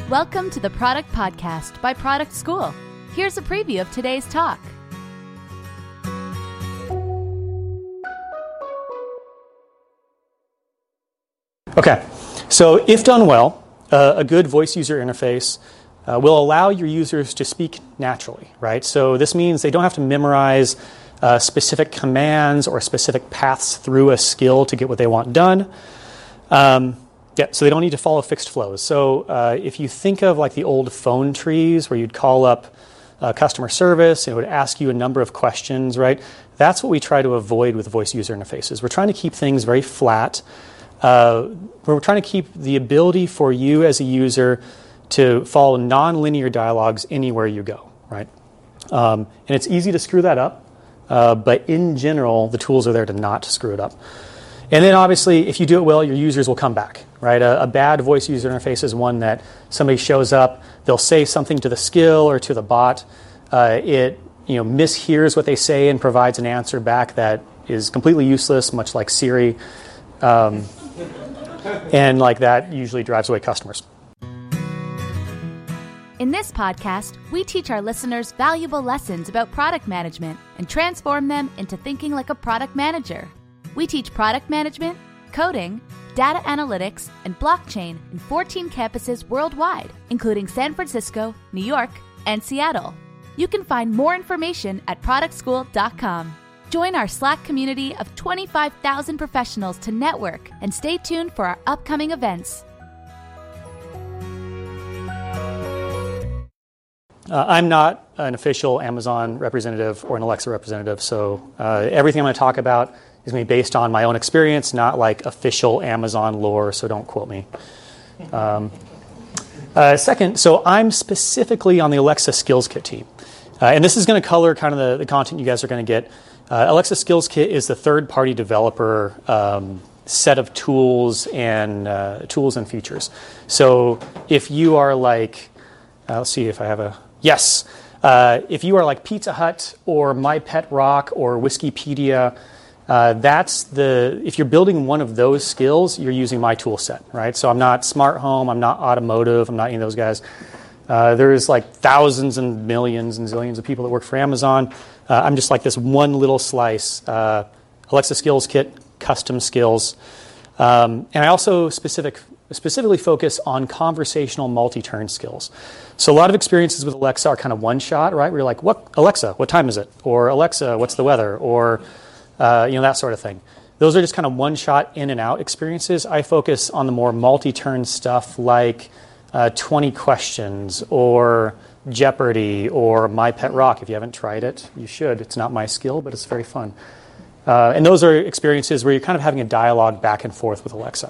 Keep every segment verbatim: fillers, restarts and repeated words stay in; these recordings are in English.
Welcome to the Product Podcast by Product School. Here's a preview of today's talk. Okay, so if done well, uh, a good voice user interface uh, will allow your users to speak naturally, right? So this means they don't have to memorize uh, specific commands or specific paths through a skill to get what they want done. Um, yeah, so they don't need to follow fixed flows. So uh, if you think of like the old phone trees where you'd call up uh, customer service and it would ask you a number of questions, right? That's what we try to avoid with voice user interfaces. We're trying to keep things very flat. Uh, we're trying to keep the ability for you as a user to follow non-linear dialogues anywhere you go, right? Um, and it's easy to screw that up, uh, but in general, the tools are there to not screw it up. And then obviously, if you do it well, your users will come back, right? A, a bad voice user interface is one that somebody shows up, they'll say something to the skill or to the bot, uh, it you know mishears what they say and provides an answer back that is completely useless, much like Siri. Um, and like that usually drives away customers. In this podcast, we teach our listeners valuable lessons about product management and transform them into thinking like a product manager. We teach product management, coding, data analytics, and blockchain in fourteen campuses worldwide, including San Francisco, New York, and Seattle. You can find more information at product school dot com. Join our Slack community of twenty-five thousand professionals to network and stay tuned for our upcoming events. Uh, I'm not an official Amazon representative or an Alexa representative, so uh, everything I'm going to talk about is going to be based on my own experience, not like official Amazon lore, so don't quote me. Um, uh, second, so I'm specifically on the Alexa Skills Kit team. Uh, and this is going to color kind of the, the content you guys are going to get. Uh, Alexa Skills Kit is the third-party developer um, set of tools and uh, tools and features. So if you are like, uh, let's see if I have a, yes. Uh, if you are like Pizza Hut or MyPetRock or Wikipedia, uh, that's the, if you're building one of those skills, you're using my tool set, right? So I'm not smart home, I'm not automotive, I'm not any of those guys. Uh, there's like thousands and millions and zillions of people that work for Amazon. Uh, I'm just like this one little slice. Uh, Alexa Skills Kit, custom skills. Um, and I also specific, specifically focus on conversational multi-turn skills. So a lot of experiences with Alexa are kind of one shot, right? Where you're like, what, Alexa, what time is it? Or Alexa, what's the weather? Or uh, you know, that sort of thing. Those are just kind of one shot in and out experiences. I focus on the more multi-turn stuff like Uh, twenty questions or Jeopardy or MyPetRock. If you haven't tried it, you should. It's not my skill, but it's very fun. Uh, and those are experiences where you're kind of having a dialogue back and forth with Alexa.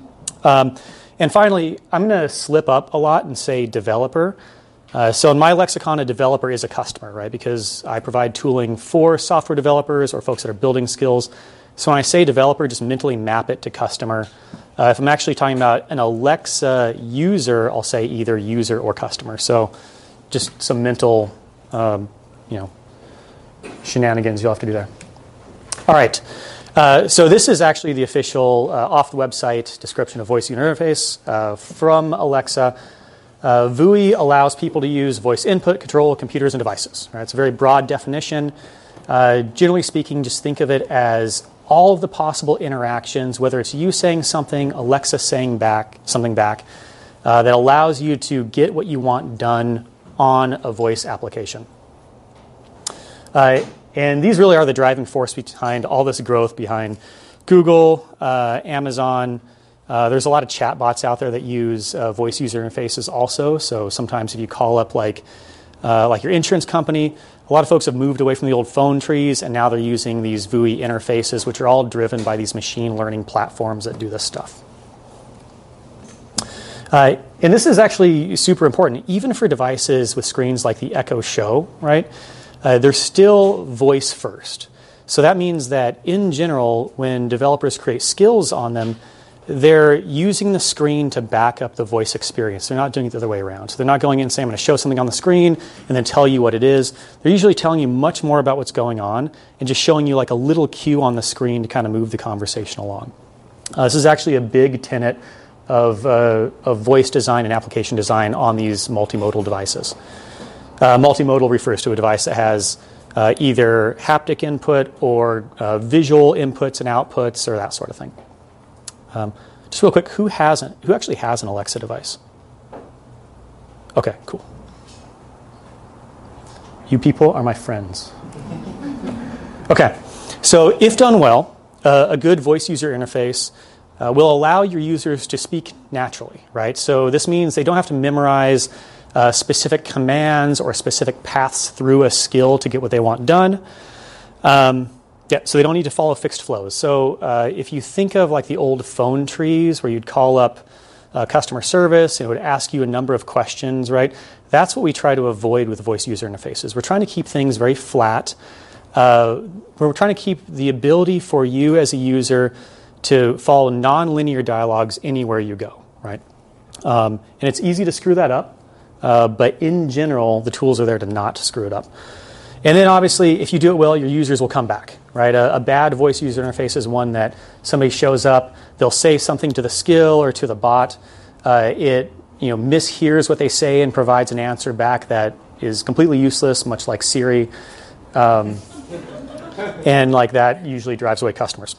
Um, and finally, I'm going to slip up a lot and say developer. Uh, so in my lexicon, a developer is a customer, right? Because I provide tooling for software developers or folks that are building skills. So when I say developer, just mentally map it to customer. Uh, if I'm actually talking about an Alexa user, I'll say either user or customer. So just some mental, um, you know, shenanigans you'll have to do there. All right. Uh, so this is actually the official uh, off-the-website description of voice user interface uh, from Alexa. Uh, V U I allows people to use voice input, control computers and devices. Right? It's a very broad definition. Uh, generally speaking, just think of it as all of the possible interactions, whether it's you saying something, Alexa saying back something back, uh, that allows you to get what you want done on a voice application. Uh, and these really are the driving force behind all this growth behind Google, uh, Amazon. Uh, there's a lot of chatbots out there that use uh, voice user interfaces also. So sometimes if you call up like uh, like your insurance company, a lot of folks have moved away from the old phone trees, and now they're using these V U I interfaces, which are all driven by these machine learning platforms that do this stuff. Uh, and this is actually super important, even for devices with screens like the Echo Show, right? Uh, they're still voice first. So that means that in general, when developers create skills on them, they're using the screen to back up the voice experience. They're not doing it the other way around. So they're not going in and saying, I'm going to show something on the screen and then tell you what it is. They're usually telling you much more about what's going on and just showing you like a little cue on the screen to kind of move the conversation along. Uh, this is actually a big tenet of, uh, of voice design and application design on these multimodal devices. Uh, multimodal refers to a device that has uh, either haptic input or uh, visual inputs and outputs or that sort of thing. Um, just real quick, who hasn't? Who actually has an Alexa device? Okay, cool. You people are my friends. Okay, so if done well, uh, a good voice user interface uh, will allow your users to speak naturally, right? So this means they don't have to memorize uh, specific commands or specific paths through a skill to get what they want done. Um, yeah, so they don't need to follow fixed flows. So uh, if you think of like the old phone trees where you'd call up uh, customer service and it would ask you a number of questions, right? That's what we try to avoid with voice user interfaces. We're trying to keep things very flat. Uh, we're trying to keep the ability for you as a user to follow non-linear dialogues anywhere you go, right? Um, and it's easy to screw that up, uh, but in general, the tools are there to not screw it up. And then obviously, if you do it well, your users will come back, right? A, a bad voice user interface is one that somebody shows up, they'll say something to the skill or to the bot, uh, it you know mishears what they say and provides an answer back that is completely useless, much like Siri. Um, and like that usually drives away customers.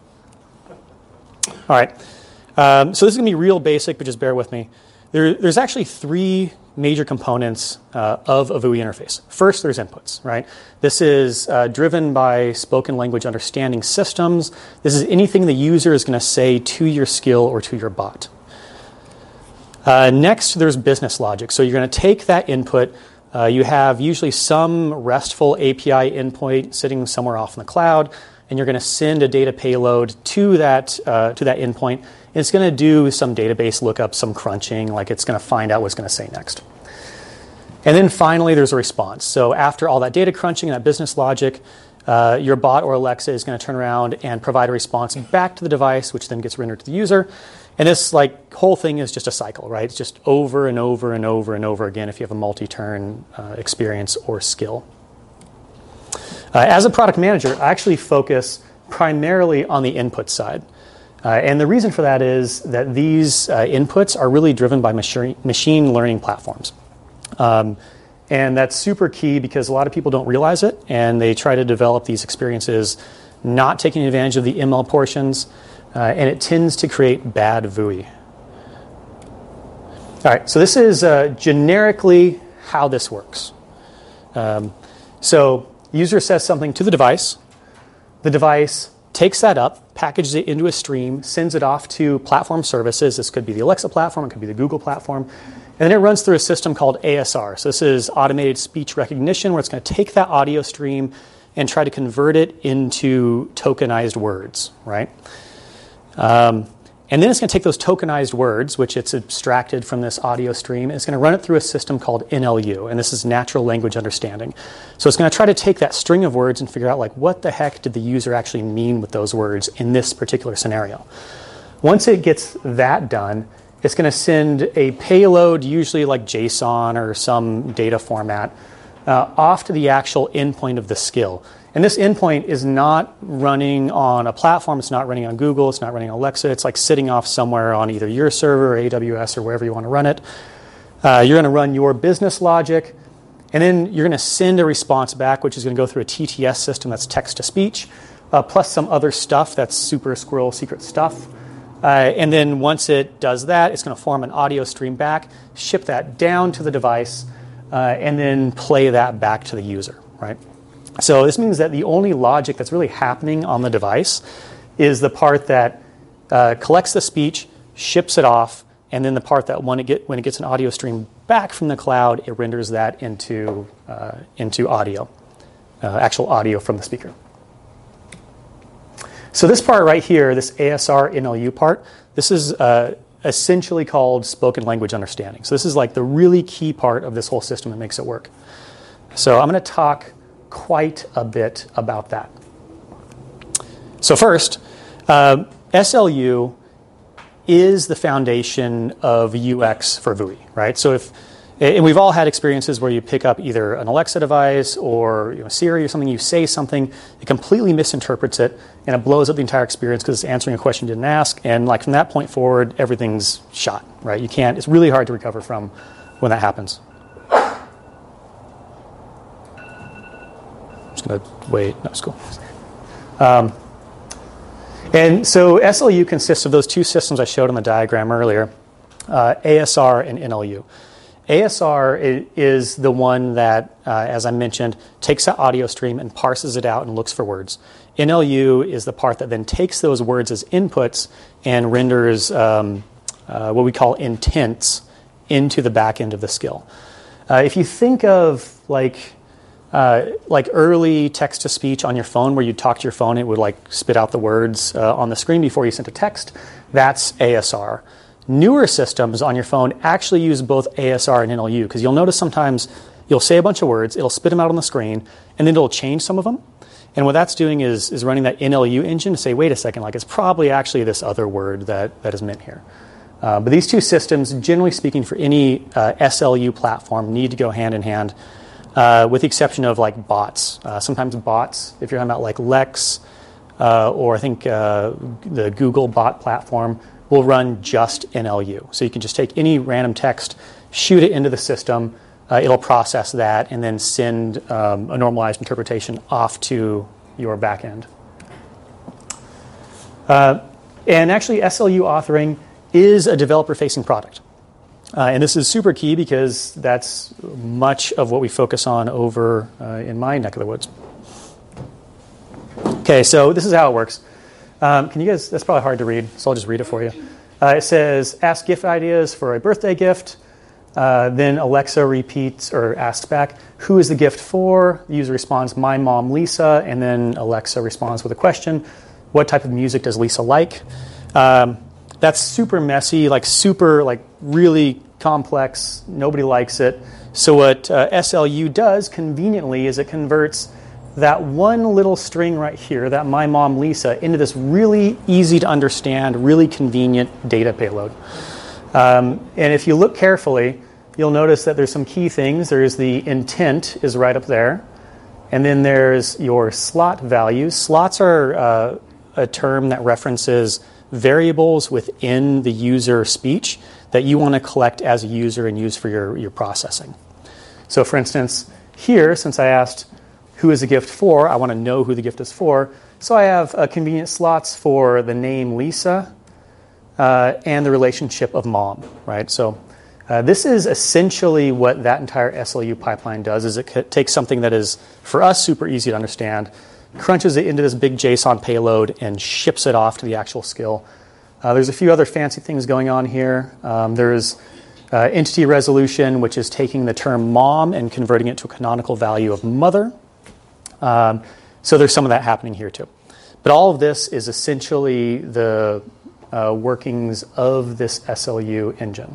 All right, um, so this is going to be real basic, but just bear with me. There, there's actually three major components uh, of a V U I interface. First, there's inputs, right? This is uh, driven by spoken language understanding systems. This is anything the user is going to say to your skill or to your bot. Uh, next, there's business logic. So you're going to take that input. Uh, you have usually some RESTful A P I endpoint sitting somewhere off in the cloud, and you're going to send a data payload to that uh, to that endpoint. And it's going to do some database lookup, some crunching, like it's going to find out what's going to say next. And then finally, there's a response. So after all that data crunching and that business logic, uh, your bot or Alexa is going to turn around and provide a response back to the device, which then gets rendered to the user. And this like whole thing is just a cycle, right? It's just over and over and over and over again if you have a multi-turn uh, experience or skill. Uh, as a product manager, I actually focus primarily on the input side. Uh, and the reason for that is that these uh, inputs are really driven by machine, machine learning platforms. Um, and that's super key because a lot of people don't realize it, and they try to develop these experiences not taking advantage of the M L portions, uh, and it tends to create bad V U I. All right, so this is uh, generically how this works. Um, so user says something to the device. The device takes that up, packages it into a stream, sends it off to platform services. This could be the Alexa platform, it could be the Google platform. And then it runs through a system called A S R. So this is automated speech recognition, where it's going to take that audio stream and try to convert it into tokenized words, right? Um, and then it's going to take those tokenized words, which it's abstracted from this audio stream, and it's going to run it through a system called N L U, and this is natural language understanding. So it's going to try to take that string of words and figure out, like, what the heck did the user actually mean with those words in this particular scenario? Once it gets that done, it's going to send a payload, usually like JSON or some data format, uh, off to the actual endpoint of the skill. And this endpoint is not running on a platform. It's not running on Google. It's not running on Alexa. It's like sitting off somewhere on either your server or A W S or wherever you want to run it. Uh, you're going to run your business logic, and then you're going to send a response back, which is going to go through a T T S system that's text-to-speech, uh, plus some other stuff that's super squirrel secret stuff. Uh, and then once it does that, it's going to form an audio stream back, ship that down to the device, uh, and then play that back to the user, right? So this means that the only logic that's really happening on the device is the part that uh, collects the speech, ships it off, and then the part that when it, get, when it gets an audio stream back from the cloud, it renders that into, uh, into audio, uh, actual audio from the speaker. So this part right here, this A S R N L U part, this is uh, essentially called spoken language understanding. So this is like the really key part of this whole system that makes it work. So I'm going to talk quite a bit about that. So first, uh, S L U is the foundation of U X for V U I, right? So if And we've all had experiences where you pick up either an Alexa device or you know, Siri or something, you say something, it completely misinterprets it, and it blows up the entire experience because it's answering a question you didn't ask. And like from that point forward, everything's shot, right? You can't, it's really hard to recover from when that happens. I'm just going to wait. No, it's cool. Um, and so S L U consists of those two systems I showed on the diagram earlier, uh, A S R and N L U. A S R is the one that, uh, as I mentioned, takes that audio stream and parses it out and looks for words. N L U is the part that then takes those words as inputs and renders um, uh, what we call intents into the back end of the skill. Uh, if you think of like uh, like early text-to-speech on your phone where you talk to your phone, it would like spit out the words uh, on the screen before you sent a text, that's A S R. Newer systems on your phone actually use both A S R and N L U because you'll notice sometimes you'll say a bunch of words, it'll spit them out on the screen, and then it'll change some of them. And what that's doing is, is running that N L U engine to say, wait a second, like it's probably actually this other word that, that is meant here. Uh, but these two systems, generally speaking, for any uh, S L U platform, need to go hand in hand, uh, with the exception of like bots. Uh, sometimes bots, if you're talking about like Lex, uh, or I think uh, the Google bot platform, will run just N L U. So you can just take any random text, shoot it into the system, uh, it'll process that, and then send um, a normalized interpretation off to your backend. Uh, and actually, S L U authoring is a developer-facing product. Uh, and this is super key because that's much of what we focus on over uh, in my neck of the woods. Okay, so this is how it works. Um, can you guys, that's probably hard to read, so I'll just read it for you. Uh, it says, ask gift ideas for a birthday gift. Uh, then Alexa repeats or asks back, who is the gift for? The user responds, my mom, Lisa. And then Alexa responds with a question. What type of music does Lisa like? Um, that's super messy, like super, like really complex. Nobody likes it. So what uh, S L U does conveniently is it converts that one little string right here, that my mom Lisa, into this really easy to understand, really convenient data payload. Um, and if you look carefully, you'll notice that there's some key things. There's the intent is right up there. And then there's your slot values. Slots are uh, a term that references variables within the user speech that you want to collect as a user and use for your, your processing. So for instance, here, since I asked, who is the gift for? I want to know who the gift is for. So I have uh, convenient slots for the name Lisa uh, and the relationship of mom, right? So uh, this is essentially what that entire S L U pipeline does, is it c- takes something that is, for us, super easy to understand, crunches it into this big JSON payload, and ships it off to the actual skill. Uh, there's a few other fancy things going on here. Um, there's uh, entity resolution, which is taking the term mom and converting it to a canonical value of mother. Um, so there's some of that happening here too. But all of this is essentially the uh, workings of this S L U engine.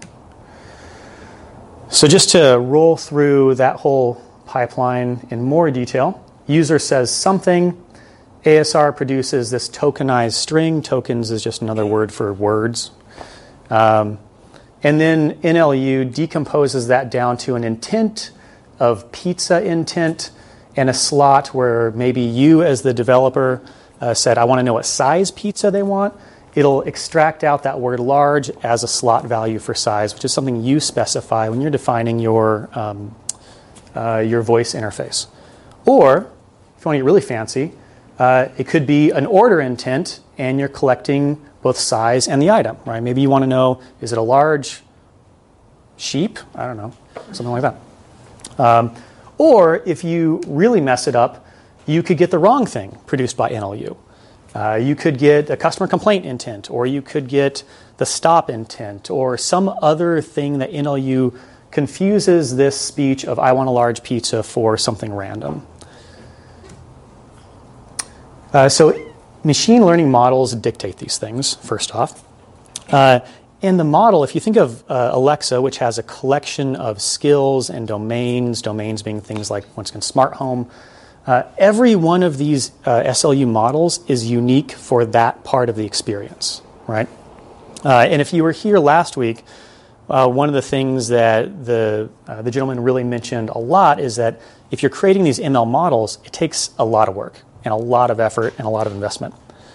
So just to roll through that whole pipeline in more detail, user says something, A S R produces this tokenized string. Tokens is just another word for words. Um, and then N L U decomposes that down to an intent of pizza intent, and a slot where maybe you as the developer uh, said, I want to know what size pizza they want. It'll extract out that word large as a slot value for size, which is something you specify when you're defining your, um, uh, your voice interface. Or, if you want to get really fancy, uh, it could be an order intent, and you're collecting both size and the item, right? Maybe you want to know, is it a large sheep? I don't know, something like that. Um, Or if you really mess it up, you could get the wrong thing produced by N L U. Uh, you could get a customer complaint intent, or you could get the stop intent, or some other thing that N L U confuses this speech of I want a large pizza for something random. Uh, so machine learning models dictate these things, first off. Uh, And the model, if you think of uh, Alexa, which has a collection of skills and domains, domains being things like, once again, smart home, uh, every one of these uh, S L U models is unique for that part of the experience, right? Uh, and if you were here last week, uh, one of the things that the, uh, the gentleman really mentioned a lot is that if you're creating these M L models, it takes a lot of work and a lot of effort and a lot of investment.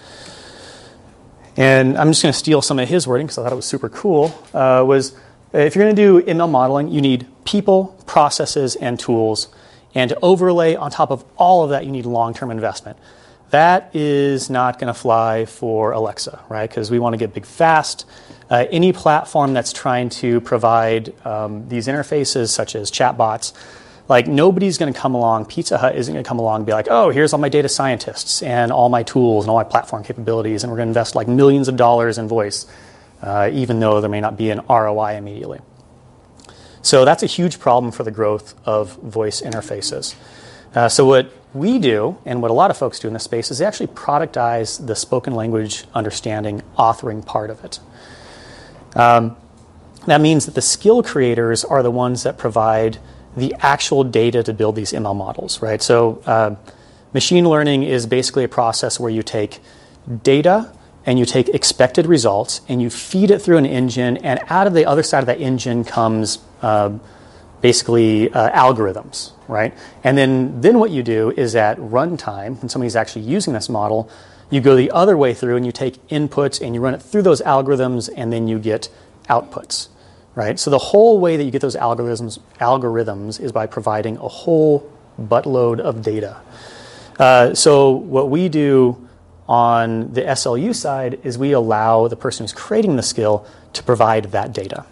And I'm just going to steal some of his wording because I thought it was super cool, uh, was if you're going to do M L modeling, you need people, processes, and tools. And to overlay on top of all of that, you need long-term investment. That is not going to fly for Alexa, right? Because we want to get big fast. Uh, any platform that's trying to provide um, these interfaces, such as chatbots, like nobody's going to come along, Pizza Hut isn't going to come along and be like, oh, here's all my data scientists and all my tools and all my platform capabilities, and we're going to invest like millions of dollars in voice, uh, even though there may not be an R O I immediately. So that's a huge problem for the growth of voice interfaces. Uh, so what we do, and what a lot of folks do in this space, is they actually productize the spoken language understanding authoring part of it. Um, that means that the skill creators are the ones that provide the actual data to build these M L models, right? So uh, machine learning is basically a process where you take data and you take expected results and you feed it through an engine, and out of the other side of that engine comes uh, basically uh, algorithms, right? And then, then what you do is at runtime, when somebody's actually using this model, you go the other way through and you take inputs and you run it through those algorithms, and then you get outputs. Right? So the whole way that you get those algorithms algorithms is by providing a whole buttload of data. Uh, so what we do on the S L U side is we allow the person who's creating the skill to provide that data.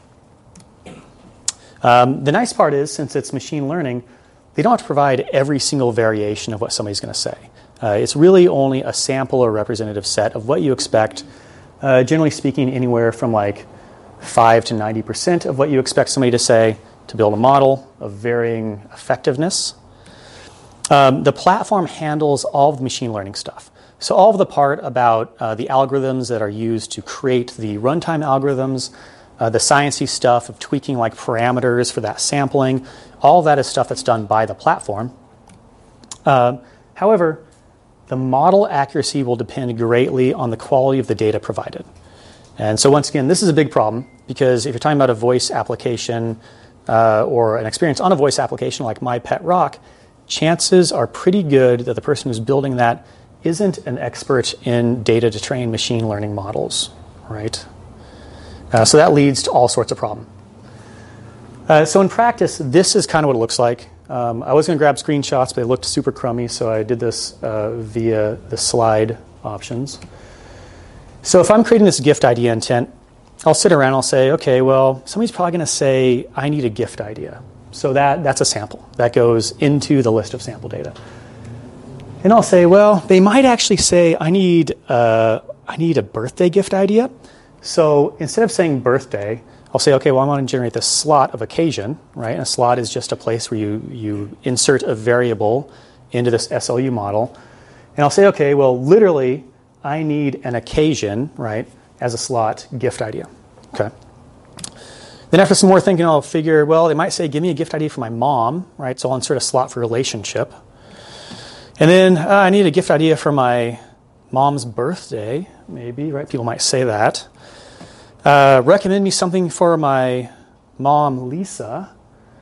Um, the nice part is, since it's machine learning, they don't have to provide every single variation of what somebody's going to say. Uh, it's really only a sample or representative set of what you expect, uh, generally speaking, anywhere from like five to ninety percent of what you expect somebody to say to build a model of varying effectiveness. Um, the platform handles all of the machine learning stuff. So all of the part about uh, the algorithms that are used to create the runtime algorithms, uh, the sciencey stuff of tweaking like parameters for that sampling, all of that is stuff that's done by the platform. Uh, however, the model accuracy will depend greatly on the quality of the data provided. And so once again, this is a big problem, because if you're talking about a voice application uh, or an experience on a voice application like My Pet Rock, chances are pretty good that the person who's building that isn't an expert in data to train machine learning models, right? Uh, so that leads to all sorts of problems. Uh, so in practice, this is kind of what it looks like. Um, I was going to grab screenshots, but they looked super crummy, so I did this uh, via the slide options. So if I'm creating this gift idea intent, I'll sit around and I'll say, okay, well, somebody's probably going to say, I need a gift idea. So that, that's a sample. That goes into the list of sample data. And I'll say, well, they might actually say, I need, uh, I need a birthday gift idea. So instead of saying birthday, I'll say, okay, well, I want to generate this slot of occasion, right? And a slot is just a place where you, you insert a variable into this S L U model. And I'll say, okay, well, literally, I need an occasion, right, as a slot gift idea. Okay. Then after some more thinking, I'll figure, well, they might say, give me a gift idea for my mom, right? So I'll insert a slot for relationship. And then uh, I need a gift idea for my mom's birthday, maybe, right? People might say that. Uh, recommend me something for my mom, Lisa.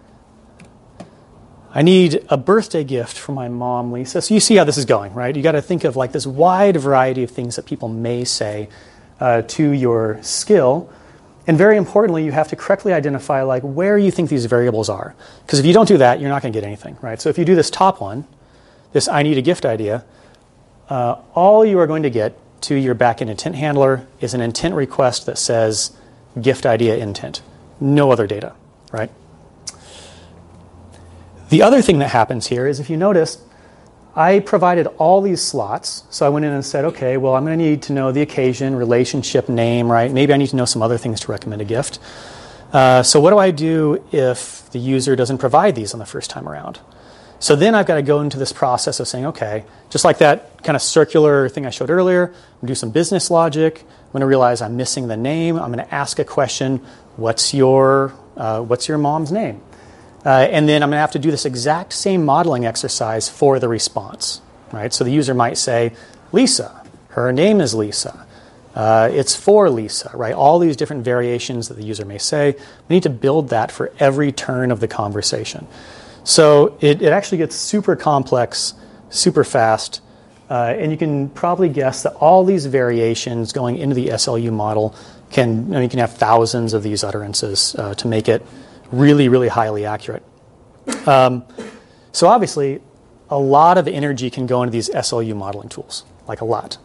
I need a birthday gift for my mom, Lisa. So you see how this is going, right? You got to think of like this wide variety of things that people may say uh, to your skill. And very importantly, you have to correctly identify like where you think these variables are. Because if you don't do that, you're not going to get anything, right? So if you do this top one, this I need a gift idea, uh, all you are going to get to your backend intent handler is an intent request that says gift idea intent. No other data, right? The other thing that happens here is if you notice, I provided all these slots. So I went in and said, okay, well, I'm going to need to know the occasion, relationship, name, right? Maybe I need to know some other things to recommend a gift. Uh, so what do I do if the user doesn't provide these on the first time around? So then I've got to go into this process of saying, okay, just like that kind of circular thing I showed earlier, I'm going to do some business logic. I'm going to realize I'm missing the name. I'm going to ask a question, what's your, uh, what's your mom's name? Uh, and then I'm going to have to do this exact same modeling exercise for the response, right? So the user might say, Lisa, her name is Lisa. Uh, it's for Lisa, right? All these different variations that the user may say. We need to build that for every turn of the conversation. So it, it actually gets super complex, super fast, uh, and you can probably guess that all these variations going into the S L U model can, I mean, you can have thousands of these utterances uh, to make it really, really highly accurate. Um, so obviously, a lot of energy can go into these S L U modeling tools, like a lot.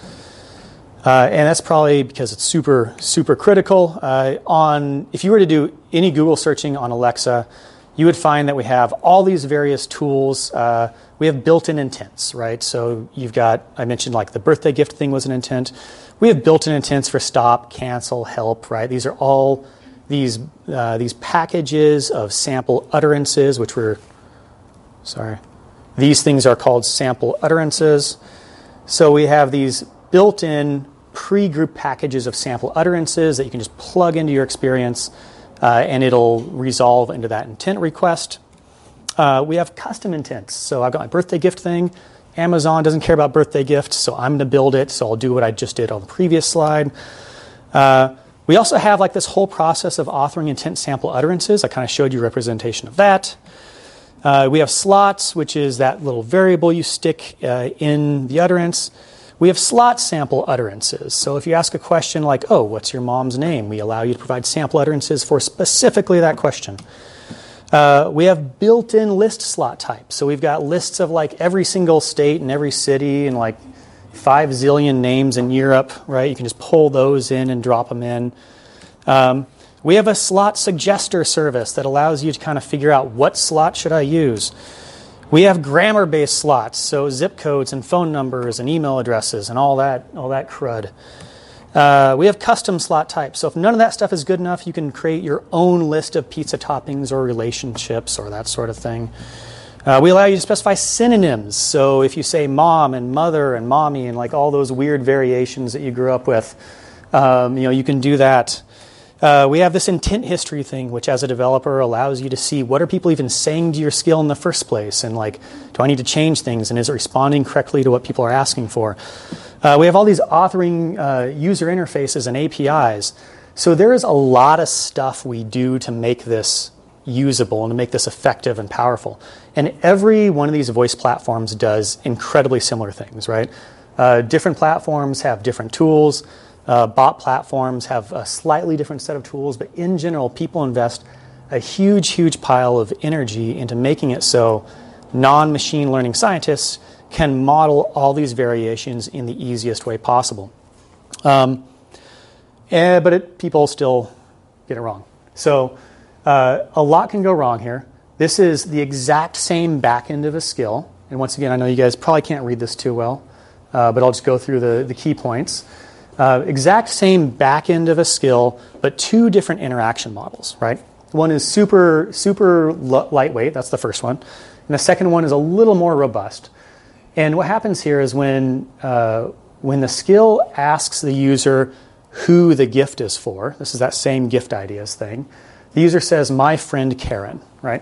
Uh, and that's probably because it's super, super critical. Uh, on, if you were to do any Google searching on Alexa, you would find that we have all these various tools. Uh, we have built-in intents, right? So you've got, I mentioned like the birthday gift thing was an intent. We have built-in intents for stop, cancel, help, right? These are all these uh, these packages of sample utterances, which were, sorry, these things are called sample utterances. So we have these built-in pre-grouped packages of sample utterances that you can just plug into your experience, uh, and it'll resolve into that intent request. Uh, we have custom intents. So I've got my birthday gift thing. Amazon doesn't care about birthday gifts, so I'm going to build it. So I'll do what I just did on the previous slide. Uh, we also have like this whole process of authoring intent sample utterances. I kind of showed you a representation of that. Uh, we have slots, which is that little variable you stick uh, in the utterance. We have slot sample utterances. So if you ask a question like, oh, what's your mom's name? We allow you to provide sample utterances for specifically that question. Uh, we have built-in list slot types. So we've got lists of like every single state and every city and like five zillion names in Europe, right? You can just pull those in and drop them in. Um, we have a slot suggester service that allows you to kind of figure out what slot should I use. We have grammar-based slots, so zip codes and phone numbers and email addresses and all that, all that crud. Uh, we have custom slot types. So if none of that stuff is good enough, you can create your own list of pizza toppings or relationships or that sort of thing. Uh, we allow you to specify synonyms. So if you say mom and mother and mommy and like all those weird variations that you grew up with, um, you know, you can do that. Uh, we have this intent history thing, which as a developer allows you to see what are people even saying to your skill in the first place, and like, do I need to change things, and is it responding correctly to what people are asking for? Uh, we have all these authoring uh, user interfaces and A P Is. So there is a lot of stuff we do to make this usable and to make this effective and powerful. And every one of these voice platforms does incredibly similar things, right? Uh, different platforms have different tools. Uh, bot platforms have a slightly different set of tools, but in general, people invest a huge, huge pile of energy into making it so non-machine learning scientists can model all these variations in the easiest way possible. Um, and, but it, people still get it wrong. So uh, a lot can go wrong here. This is the exact same back end of a skill. And once again, I know you guys probably can't read this too well, uh, but I'll just go through the, the key points. Uh, exact same back end of a skill, but two different interaction models, right? One is super, super l- lightweight. That's the first one. And the second one is a little more robust. And what happens here is when, uh, when the skill asks the user who the gift is for, this is that same gift ideas thing, the user says, my friend Karen, right?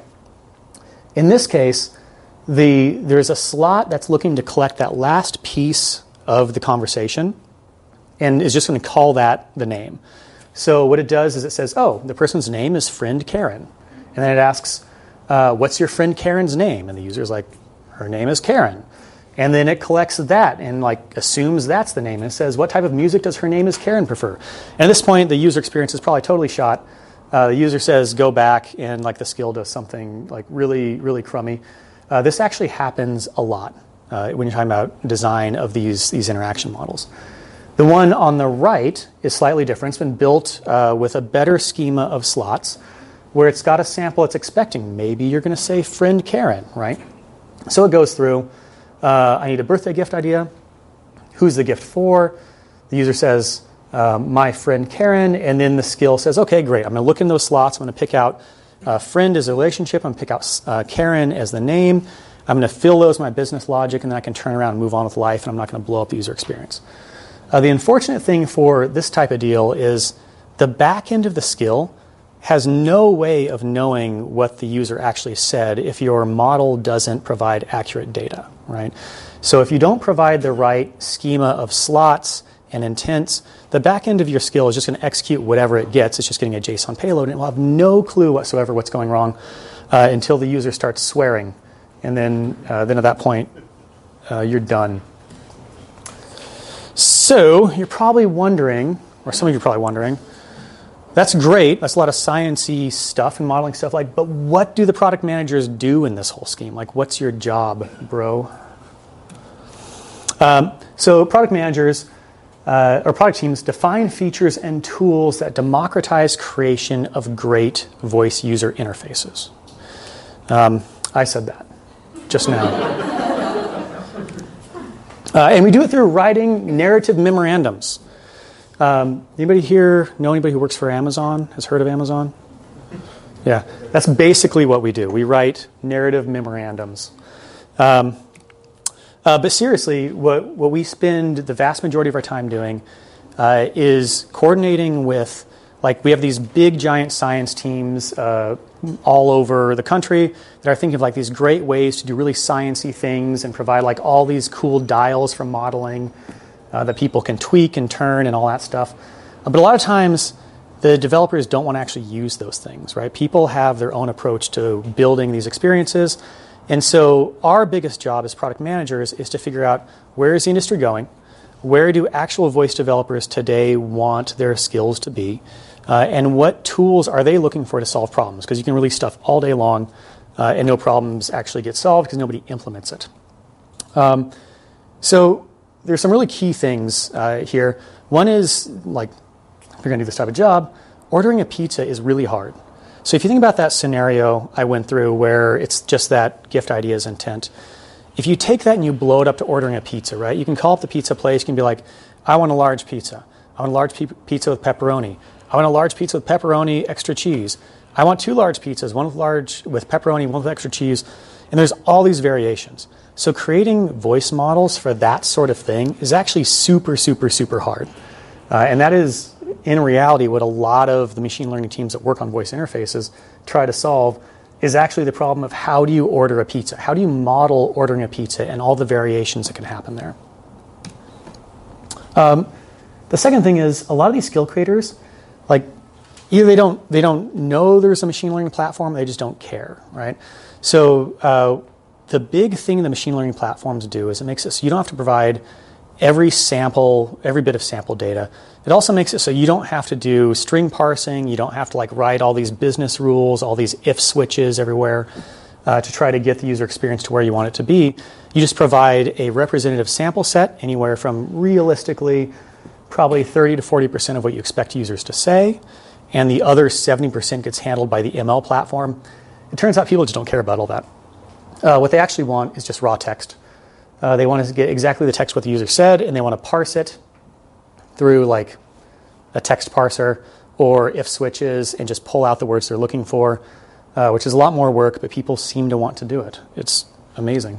In this case, the, there's a slot that's looking to collect that last piece of the conversation and is just going to call that the name. So what it does is it says, oh, the person's name is friend Karen. And then it asks, uh, what's your friend Karen's name? And the user's like, her name is Karen. And then it collects that and like assumes that's the name. And it says, what type of music does her name is Karen prefer? And at this point, the user experience is probably totally shot. Uh, the user says, go back, and like the skill does something like really, really crummy. Uh, this actually happens a lot uh, when you're talking about design of these, these interaction models. The one on the right is slightly different. It's been built uh, with a better schema of slots where it's got a sample it's expecting. Maybe you're going to say friend Karen, right? So it goes through, uh, I need a birthday gift idea. Who's the gift for? The user says, uh, my friend Karen, and then the skill says, okay, great. I'm going to look in those slots. I'm going to pick out uh, friend as a relationship. I'm going to pick out uh, Karen as the name. I'm going to fill those with my business logic, and then I can turn around and move on with life, and I'm not going to blow up the user experience. Uh, the unfortunate thing for this type of deal is the back end of the skill has no way of knowing what the user actually said if your model doesn't provide accurate data, right? So if you don't provide the right schema of slots and intent, the back end of your skill is just going to execute whatever it gets. It's just getting a JSON payload, and it will have no clue whatsoever what's going wrong uh, until the user starts swearing. And then, uh, then at that point, uh, you're done. So you're probably wondering, or some of you are probably wondering, that's great. That's a lot of science-y stuff and modeling stuff. Like, but what do the product managers do in this whole scheme? Like, what's your job, bro? Um, so product managers uh, or product teams define features and tools that democratize creation of great voice user interfaces. Um, I said that just now. uh, and we do it through writing narrative memorandums. Um, anybody here know anybody who works for Amazon, has heard of Amazon? Yeah, that's basically what we do. We write narrative memorandums. Um, uh, but seriously, what, what we spend the vast majority of our time doing uh, is coordinating with, like, we have these big, giant science teams uh, all over the country that are thinking of like these great ways to do really science-y things and provide like all these cool dials for modeling Uh, that people can tweak and turn and all that stuff. Uh, but a lot of times, the developers don't want to actually use those things, right? People have their own approach to building these experiences. And so our biggest job as product managers is to figure out where is the industry going, where do actual voice developers today want their skills to be, uh, and what tools are they looking for to solve problems? Because you can release stuff all day long uh, and no problems actually get solved because nobody implements it. Um, so there's some really key things uh, here. One is, like, if you're going to do this type of job, ordering a pizza is really hard. So if you think about that scenario I went through where it's just that gift idea is intent, if you take that and you blow it up to ordering a pizza, right? You can call up the pizza place. You can be like, I want a large pizza. I want a large pe- pizza with pepperoni. I want a large pizza with pepperoni, extra cheese. I want two large pizzas, one with large with pepperoni, one with extra cheese. And there's all these variations. So creating voice models for that sort of thing is actually super, super, super hard. Uh, and that is, in reality, what a lot of the machine learning teams that work on voice interfaces try to solve is actually the problem of how do you order a pizza? How do you model ordering a pizza and all the variations that can happen there? Um, the second thing is a lot of these skill creators, like, either they don't, they don't know there's a machine learning platform, they just don't care, right? So uh, the big thing the machine learning platforms do is it makes it so you don't have to provide every sample, every bit of sample data. It also makes it so you don't have to do string parsing. You don't have to like write all these business rules, all these if switches everywhere uh, to try to get the user experience to where you want it to be. You just provide a representative sample set, anywhere from realistically probably thirty to forty percent of what you expect users to say, and the other seventy percent gets handled by the M L platform. It turns out people just don't care about all that. Uh, what they actually want is just raw text. Uh, they want to get exactly the text what the user said, and they want to parse it through like a text parser or if switches and just pull out the words they're looking for, uh, which is a lot more work, but people seem to want to do it. It's amazing.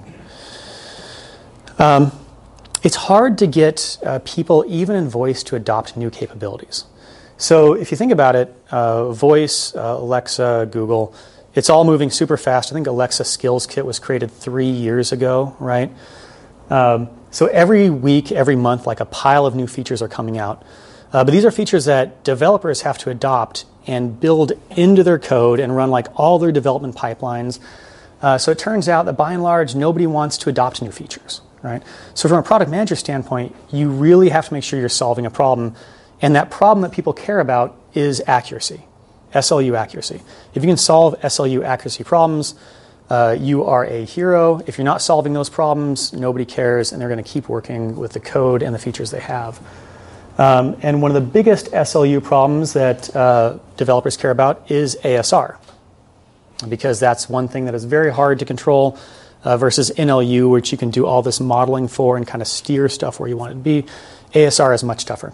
Um, it's hard to get uh, people, even in voice, to adopt new capabilities. So if you think about it, uh, voice, uh, Alexa, Google, it's all moving super fast. I think Alexa Skills Kit was created three years ago, right? Um, so every week, every month, like a pile of new features are coming out. Uh, but these are features that developers have to adopt and build into their code and run like all their development pipelines. Uh, so it turns out that by and large, nobody wants to adopt new features, right? So from a product manager standpoint, you really have to make sure you're solving a problem. And that problem that people care about is accuracy. S L U accuracy. If you can solve S L U accuracy problems, uh, you are a hero. If you're not solving those problems, nobody cares, and they're going to keep working with the code and the features they have. Um, and one of the biggest S L U problems that uh, developers care about is A S R, because that's one thing that is very hard to control uh, versus N L U, which you can do all this modeling for and kind of steer stuff where you want it to be. A S R is much tougher.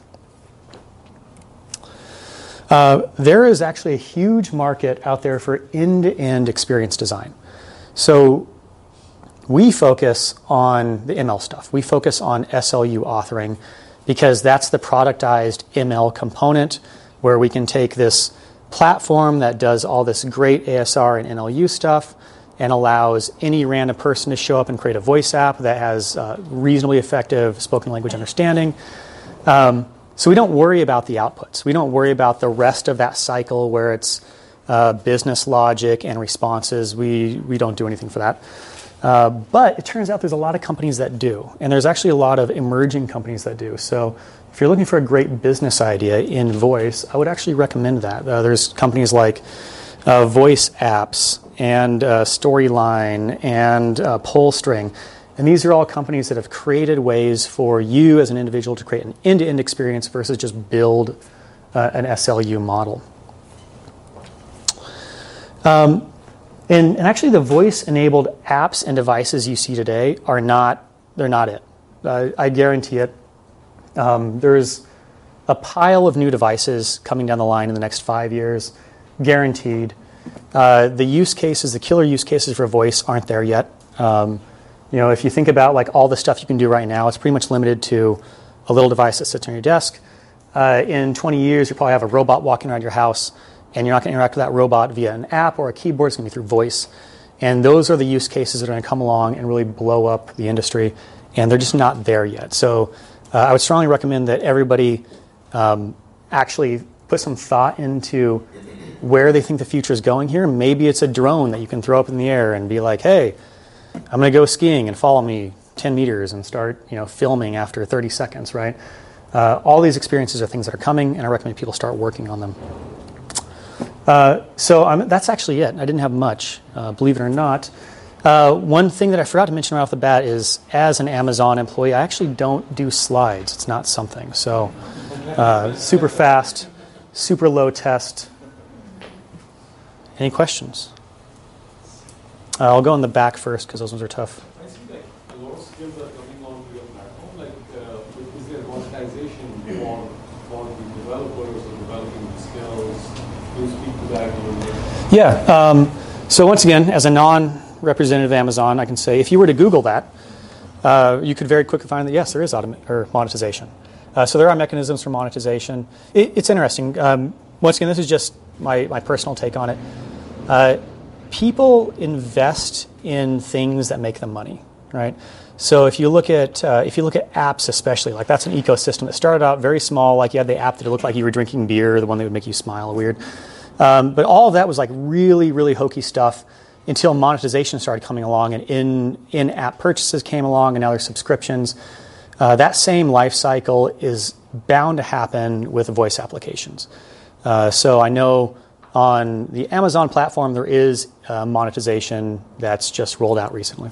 Uh, there is actually a huge market out there for end-to-end experience design. So we focus on the M L stuff. We focus on S L U authoring because that's the productized M L component where we can take this platform that does all this great A S R and N L U stuff and allows any random person to show up and create a voice app that has uh, reasonably effective spoken language understanding. Um, so we don't worry about the outputs. We don't worry about the rest of that cycle where it's uh, business logic and responses. We, we don't do anything for that. Uh, but it turns out there's a lot of companies that do. And there's actually a lot of emerging companies that do. So if you're looking for a great business idea in voice, I would actually recommend that. Uh, there's companies like uh, Voice Apps and uh, Storyline and uh, Polestring. And these are all companies that have created ways for you as an individual to create an end-to-end experience versus just build uh, an S L U model. Um, and, and actually, the voice-enabled apps and devices you see today are not, they're not it. Uh, I guarantee it. Um, there's a pile of new devices coming down the line in the next five years, guaranteed. Uh, the use cases, the killer use cases for voice aren't there yet. Um, You know, if you think about like all the stuff you can do right now, it's pretty much limited to a little device that sits on your desk. Uh, in twenty years, you probably have a robot walking around your house, and you're not going to interact with that robot via an app or a keyboard. It's going to be through voice. And those are the use cases that are going to come along and really blow up the industry, and they're just not there yet. So uh, I would strongly recommend that everybody um, actually put some thought into where they think the future is going here. Maybe it's a drone that you can throw up in the air and be like, hey, I'm going to go skiing and follow me ten meters and start, you know, filming after thirty seconds, right? Uh, all these experiences are things that are coming, and I recommend people start working on them. Uh, so I'm, that's actually it. I didn't have much, uh, believe it or not. Uh, one thing that I forgot to mention right off the bat is, as an Amazon employee, I actually don't do slides. It's not something. So uh, super fast, super low test. Any questions? Uh, I'll go in the back first because those ones are tough. I see like a lot of skills are coming onto your platform. Like, uh, is there monetization for, for the developers or developing the skills? Do you speak to that a little bit? Yeah. Um, so once again, as a non-representative of Amazon, I can say if you were to Google that, uh, you could very quickly find that yes, there is autom- or monetization. Uh, so there are mechanisms for monetization. It, it's interesting. Um, once again, this is just my, my personal take on it. Uh, People invest in things that make them money, right? So if you look at uh, if you look at apps, especially, like that's an ecosystem that started out very small. Like you had the app that looked like you were drinking beer, the one that would make you smile weird. Um, but all of that was like really, really hokey stuff until monetization started coming along, and in in-app purchases came along, and now there's subscriptions. Uh, that same life cycle is bound to happen with voice applications. Uh, so I know. On the Amazon platform, there is uh, monetization that's just rolled out recently.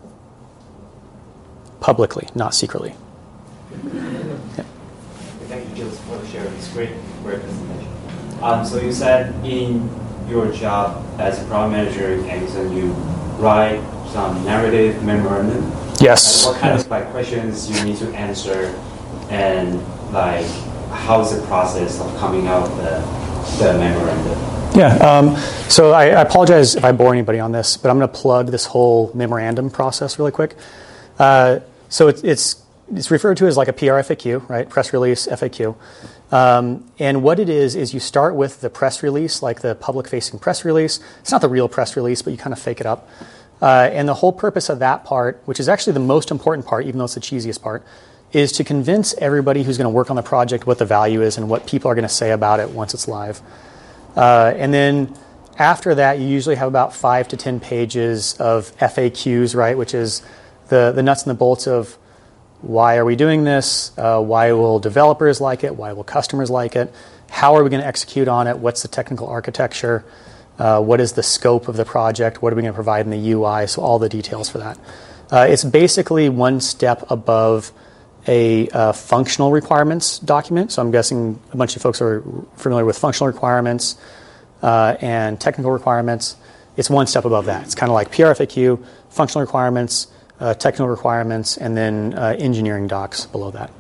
Publicly, not secretly. Yeah. Thank you, Jill, for sharing this great, great presentation. Um, so you said in your job as a product manager in Amazon, you write some narrative memorandum. Yes. Like what kind of like questions you need to answer, and like how's the process of coming out with the the memorandum? Yeah, um, so I, I apologize if I bore anybody on this, but I'm going to plug this whole memorandum process really quick. Uh, so it, it's it's referred to as like a P R F A Q, right? Press release F A Q. Um, and what it is is you start with the press release, like the public-facing press release. It's not the real press release, but you kind of fake it up. Uh, and the whole purpose of that part, which is actually the most important part, even though it's the cheesiest part, is to convince everybody who's going to work on the project what the value is and what people are going to say about it once it's live. Uh, and then after that, you usually have about five to ten pages of F A Qs, right, which is the, the nuts and the bolts of why are we doing this, uh, why will developers like it, why will customers like it, how are we going to execute on it, what's the technical architecture, uh, what is the scope of the project, what are we going to provide in the U I, so all the details for that. Uh, it's basically one step above a uh, functional requirements document. So I'm guessing a bunch of folks are familiar with functional requirements uh, and technical requirements. It's one step above that. It's kind of like P R F A Q, functional requirements, uh, technical requirements, and then uh, engineering docs below that.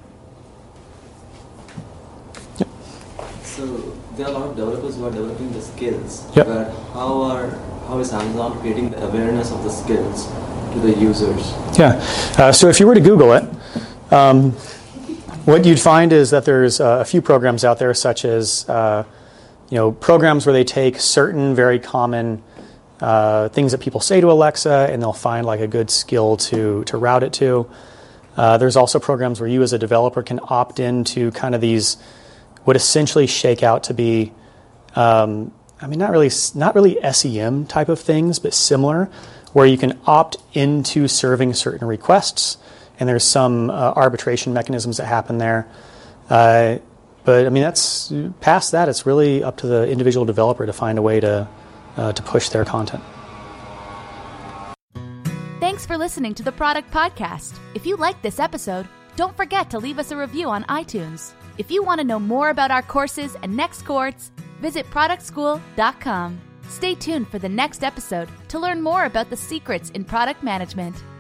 Yep. So there are a lot of developers who are developing the skills, yep. but how are how is Amazon creating the awareness of the skills to the users? Yeah. Uh, so if you were to Google it, Um, what you'd find is that there's uh, a few programs out there, such as uh, you know programs where they take certain very common uh, things that people say to Alexa, and they'll find like a good skill to to route it to. Uh, there's also programs where you as a developer can opt into kind of these, would essentially shake out to be, um, I mean, not really, not really S E M type of things, but similar, where you can opt into serving certain requests, and there's some uh, arbitration mechanisms that happen there. Uh, but I mean, that's past that. It's really up to the individual developer to find a way to uh, to push their content. Thanks for listening to the Product Podcast. If you liked this episode, don't forget to leave us a review on iTunes. If you want to know more about our courses and next cohorts, visit product school dot com. Stay tuned for the next episode to learn more about the secrets in product management.